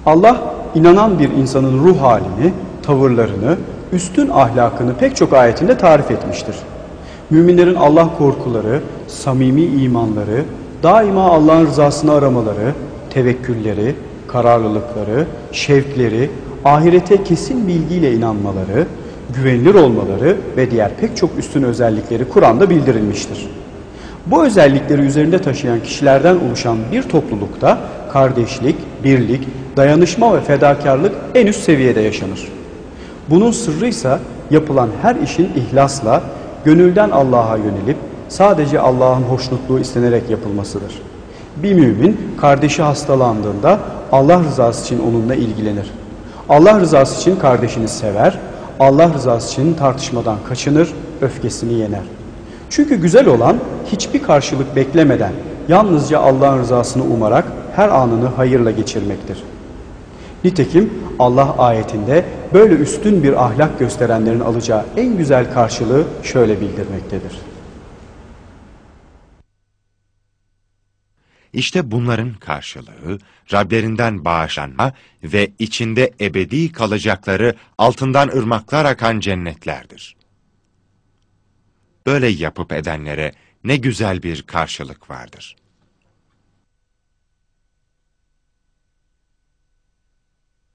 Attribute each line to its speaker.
Speaker 1: Allah inanan bir insanın ruh halini, tavırlarını, üstün ahlakını pek çok ayetinde tarif etmiştir. Müminlerin Allah korkuları, samimi imanları, daima Allah'ın rızasını aramaları, tevekkülleri, kararlılıkları, şevkleri, ahirete kesin bilgiyle inanmaları, güvenilir olmaları ve diğer pek çok üstün özellikleri Kur'an'da bildirilmiştir. Bu özellikleri üzerinde taşıyan kişilerden oluşan bir toplulukta kardeşlik, birlik, dayanışma ve fedakarlık en üst seviyede yaşanır. Bunun sırrı ise yapılan her işin ihlasla, gönülden Allah'a yönelip sadece Allah'ın hoşnutluğu istenerek yapılmasıdır. Bir mümin kardeşi hastalandığında Allah rızası için onunla ilgilenir. Allah rızası için kardeşini sever, Allah rızası için tartışmadan kaçınır, öfkesini yener. Çünkü güzel olan hiçbir karşılık beklemeden yalnızca Allah'ın rızasını umarak her anını hayırla geçirmektir. Nitekim Allah ayetinde böyle üstün bir ahlak gösterenlerin alacağı en güzel karşılığı şöyle bildirmektedir.
Speaker 2: İşte bunların karşılığı, Rablerinden bağışlanma ve içinde ebedi kalacakları altından ırmaklar akan cennetlerdir. Böyle yapıp edenlere ne güzel bir karşılık vardır.